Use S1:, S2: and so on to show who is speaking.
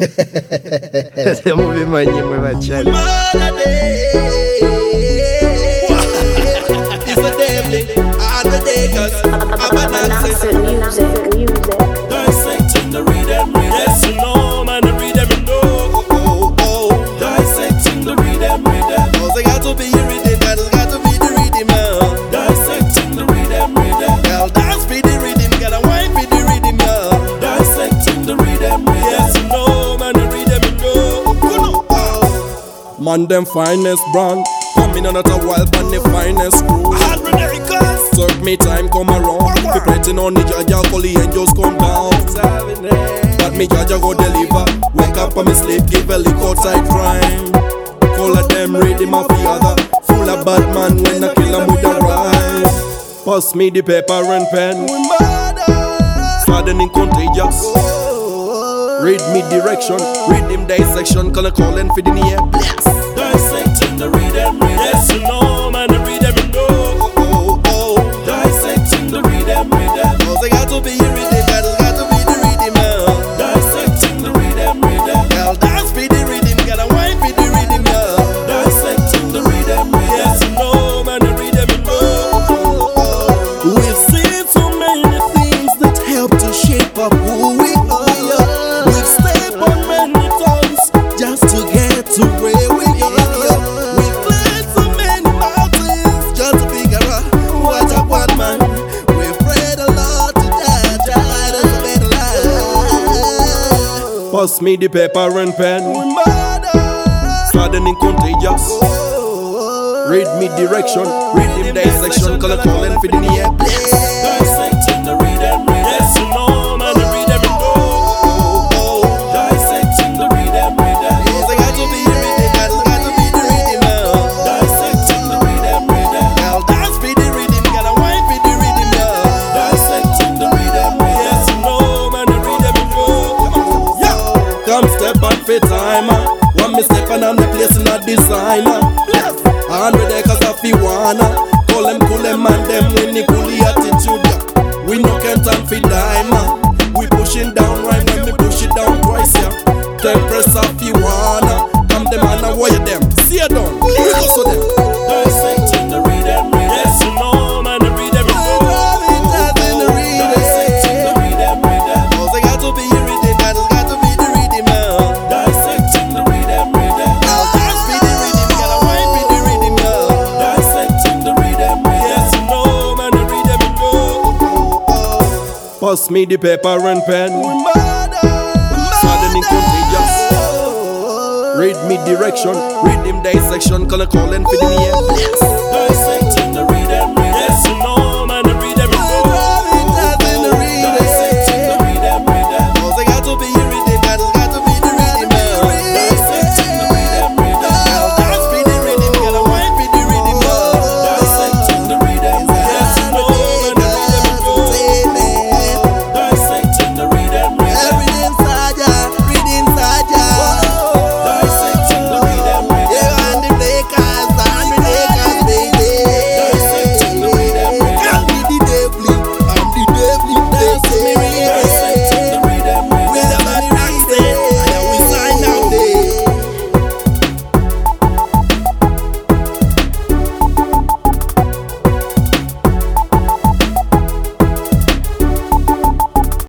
S1: Stiamo vivendo in cielo.
S2: It's a devil, undertakers, dissecting the rhythm, yes you know, man, the rhythm you know. Dissecting the rhythm, cause I got to be your rhythm, that has got to be the rhythm, man. Dissecting the rhythm, girl, dance for the rhythm, gotta wine for the rhythm, man. Dissecting the rhythm, yes you know, man, the rhythm you know. Man, them finest brand, coming on at a wild band, the finest crew. Took me time come around, be pretty on the Jaja, call the angels come down. But me Jaja go deliver, wake up on me sleep, give a lick outside crime. Full of them ready my father, full of bad man when I kill them with a rhyme. Pass me the paper and pen, saddening contagious. Read me direction, read him dissection, call calling for the near bless. Dissecting the rhythm, yes you know, man, the rhythm you know. Dissecting the rhythm, cause I got to be your rhythm, that has got to be the rhythm, man. Dissecting the rhythm, girl, dance for the rhythm, gotta wine for the rhythm, man. Dissecting the rhythm, yes you know, man, the rhythm you know. We've seen so many things that help to shape up who we are. We've stepped on many tongues just to get to where we are. We've climbed so many mountains just to figure out what I want, man. We've prayed a lot to die to a better life. Pass me the paper and pen, saddening contagious. Read me direction, read him dissection, call calling for the near bless. Dissecting the rhythm, yes you know, man, the rhythm you know. Dissecting the rhythm, cause I got to be the rhythm, that has got to be the rhythm, man. Dissecting the rhythm, girl, dance for the rhythm, gotta wine for the rhythm, man. Dissecting the rhythm, yes you know, man, the rhythm you know. Yeah, come step on for time, one me step and I'm the place in a designer. 100 acres of Iwana, call them cool them and them with the coolie attitude. Yeah. We no can time for die, man. We pushing down right when we push it down twice, yeah. Tempress of Iwana, come them and I wire them. See ya done, we go so them. Dissecting the rhythm, yes you know, man, the rhythm you know. Dissecting the rhythm, cause I got to be your rhythm, that has got to be the rhythm, man. Dissecting the rhythm, I'll dance for the rhythm, gotta wine for the rhythm, man. Dissecting the rhythm, yes you know, man, the rhythm you know. Pass me the paper and pen, saddening contagious. Read me direction, read him dissection, call calling for the near bless.